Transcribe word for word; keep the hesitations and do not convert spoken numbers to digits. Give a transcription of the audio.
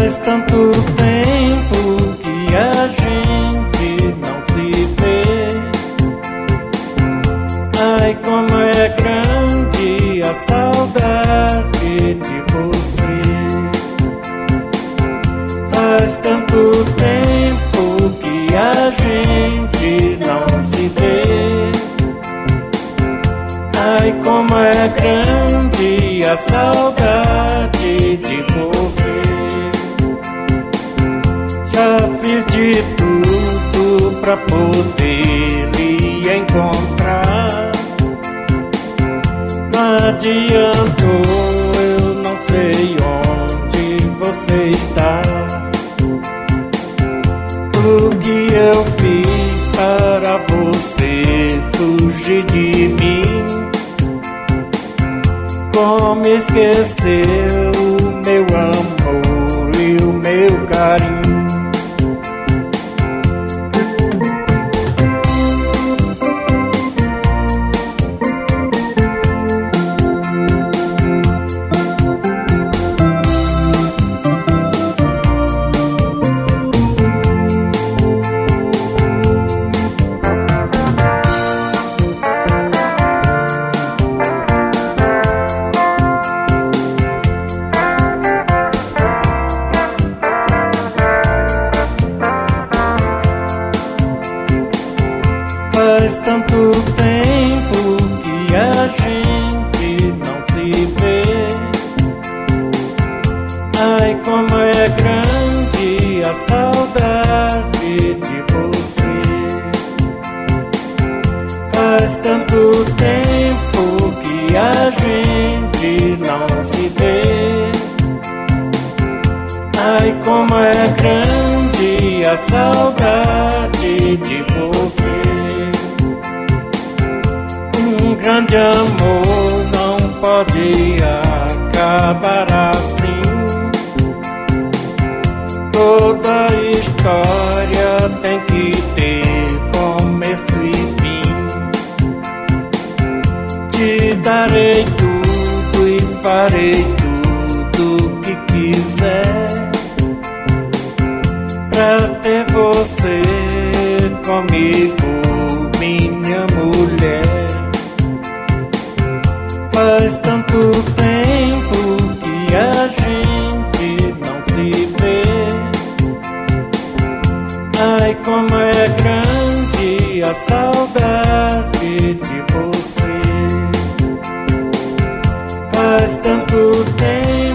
Faz tanto tempo que a gente não se vê. Ai, como é grande a saudade de você. Faz tanto tempo que a gente não se vê. Ai, como é grande a saudade de você. Já fiz de tudo pra poder lhe encontrar. Não adiantou, eu não sei onde você está. O que eu fiz para você fugir de mim? Como esqueceu o meu amor e o meu carinho? Faz tanto tempo que a gente não se vê. Ai, como é grande a saudade de você. Faz tanto tempo que a gente não se vê. Ai, como é grande a saudade de você. Um grande amor não pode acabar assim. Toda história tem que ter começo e fim. Te darei tudo e farei tudo que quiser pra ter você comigo, minha mulher. Faz tanto tempo que a gente não se vê. Ai, como é grande a saudade de você. Faz tanto tempo